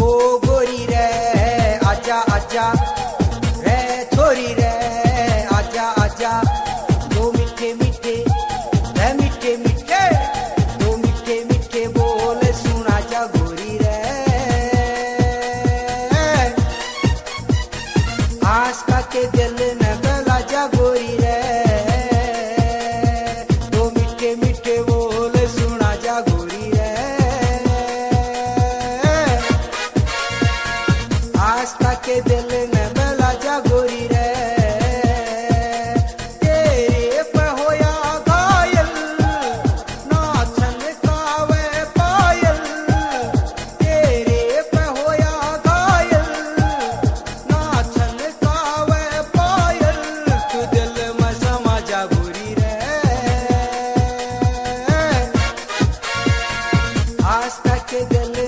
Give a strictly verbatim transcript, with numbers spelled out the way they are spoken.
गोरी रे आजा आजा रे छोरी रे आजा आजा दो मीठे मीठे रे मीठे मीठे दो मीठे मीठे बोल सुना जा गोरी रे आस्था के दिल न गला जा गोरी रे दो मीठे मीठे बोल सुना जा गोरी रे आस्था के दिल न गला जा गोरी रे तेरे पे होया घायल नाचन कावे पायल तेरे पे होया घायल नाचन कावे पायल तू दिल में समा जा गोरी रे आस्था के दिल